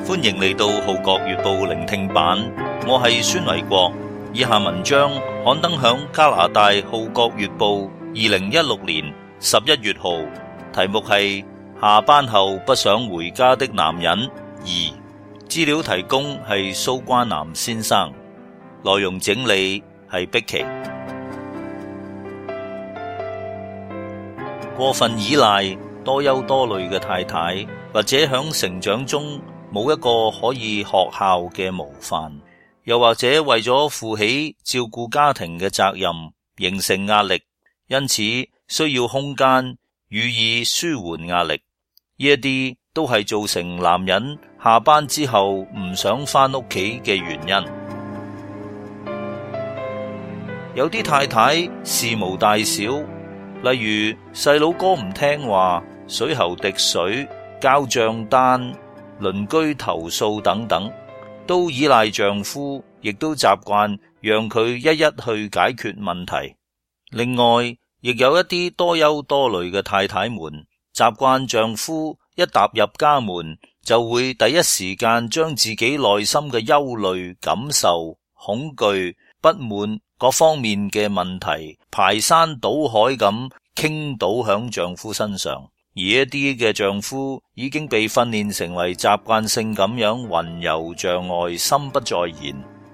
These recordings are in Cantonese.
歡迎嚟到《號角月報》聆聽版，我係孫維國。以下文章刊登響加拿大《號角月報》2016年11月號，題目係下班後不想回家的男人2。資料提供係蘇關南先生，內容整理係碧琪。過分依賴多憂多慮嘅太太，或者響成長中冇一個可以學效嘅模範，又或者為咗負起照顧家庭嘅責任，形成壓力，因此需要空間予以舒緩壓力。呢一啲都係造成男人下班之後唔想返屋企嘅原因。有啲太太事無大小，例如細佬哥唔聽話、水喉滴水、交賬單、鄰居投訴等等，都依賴丈夫，亦都習慣讓佢一一去解決問題。另外，亦有一啲多憂多慮嘅太太們，習慣丈夫一踏入家門就會第一時間將自己內心嘅憂慮、感受、恐懼、不滿各方面嘅問題排山倒海咁傾倒響丈夫身上。而一啲嘅丈夫已經被訓練成為習慣性咁樣雲遊障礙，心不在焉。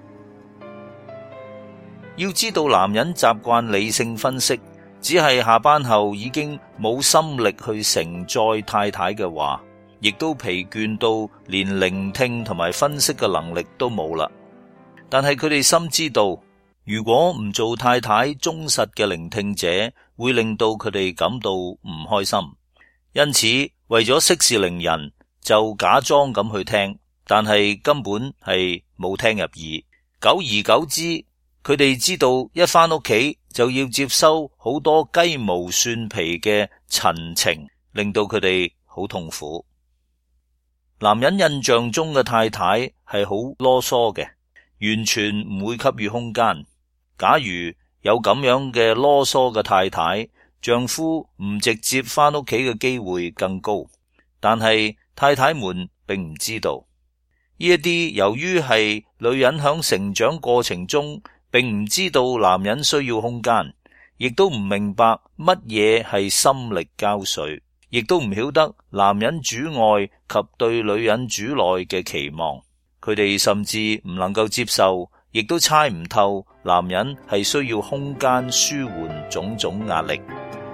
要知道，男人習慣理性分析，只係下班後已經冇心力去承載太太嘅話，亦都疲倦到連聆聽同埋分析嘅能力都冇啦。但係佢哋深知道，如果唔做太太忠實嘅聆聽者，會令到佢哋感到唔開心。因此，為咗息事寧人，就假裝咁去聽，但係根本係冇聽入耳。久而久之，佢哋知道一返屋企就要接收好多雞毛蒜皮嘅陳情，令到佢哋好痛苦。男人印象中嘅太太係好囉嗦嘅，完全唔會給予空間。假如有咁樣嘅囉嗦嘅太太，丈夫唔直接返屋企嘅機會更高，但係太太們並唔知道呢一啲。由於係女人響成長過程中並唔知道男人需要空間，亦都唔明白乜嘢係心力交瘁，亦都唔曉得男人主外及對女人主內嘅期望，佢哋甚至唔能夠接受，亦都猜唔透男人係需要空間舒緩種種壓力。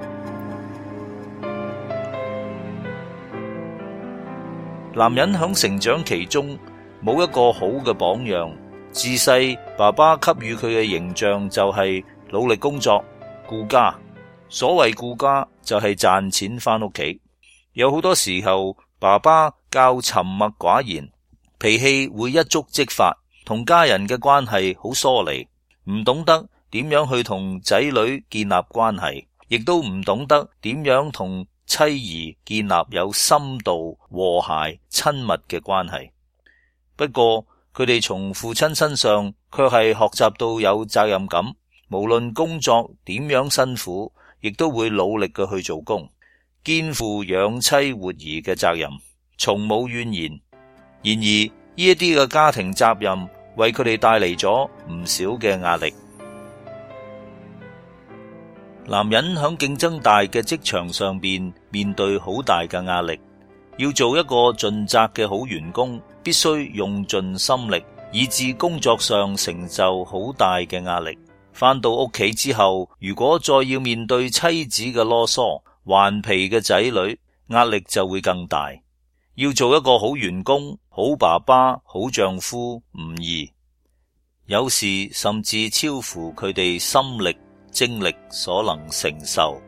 男人響成長期中冇一個好嘅榜樣，自細爸爸給予佢嘅形象就係努力工作、顧家。所謂顧家就係賺錢返屋企。有好多時候，爸爸較沉默寡言，脾氣會一觸即發，同家人嘅關係好疏離，唔懂得點樣去同仔女建立關係，亦都唔懂得點樣同妻兒建立有深度、和諧、親密嘅關係。不過佢哋從父親身上卻係學習到有責任感，無論工作點樣辛苦，亦都會努力嘅去做工，肩負養妻活兒嘅責任，從冇怨言。然而呢一啲嘅家庭責任為佢哋帶嚟咗唔少嘅壓力。男人響競爭大嘅職場上邊面對好大嘅壓力，要做一個盡責嘅好員工，必須用盡心力，以致工作上成就好大嘅壓力。返到屋企之後，如果再要面對妻子嘅囉嗦、頑皮嘅仔女，壓力就會更大。要做一個好員工、好爸爸、好丈夫唔易，有時甚至超乎佢哋心力精力所能承受。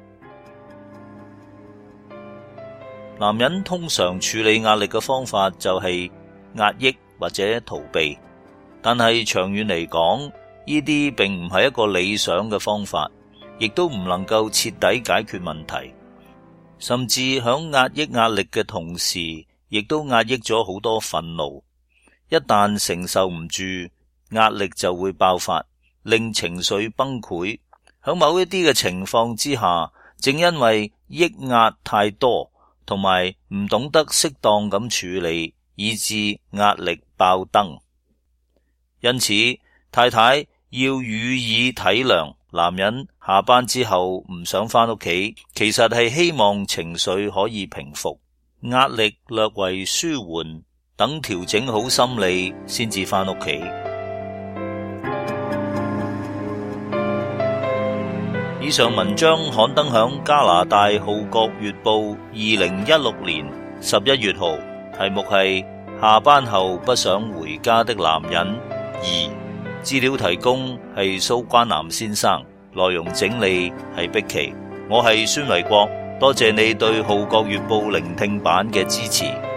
男人通常處理壓力嘅方法就係壓抑或者逃避，但係長遠嚟講，呢啲並唔係一個理想嘅方法，亦都唔能夠徹底解決問題。甚至響壓抑壓力嘅同時，亦都壓抑咗好多憤怒。一旦承受唔住，壓力就會爆發，令情緒崩潰。響某一啲嘅情況之下，正因為抑壓太多，同埋唔懂得適當咁處理， 以致壓力爆燈。因此，太太要予以體諒，男人下班之後唔想返屋企，其實係希望情緒可以平復，壓力略為舒緩，等調整好心理先至返屋企。以上文章刊登響加拿大《號角月報》2016年11月號，題目係下班後不想回家的男人2。資料提供係蘇關南先生，內容整理係碧琪，我係孫維國，多謝你對《號角月報》聆聽版嘅支持。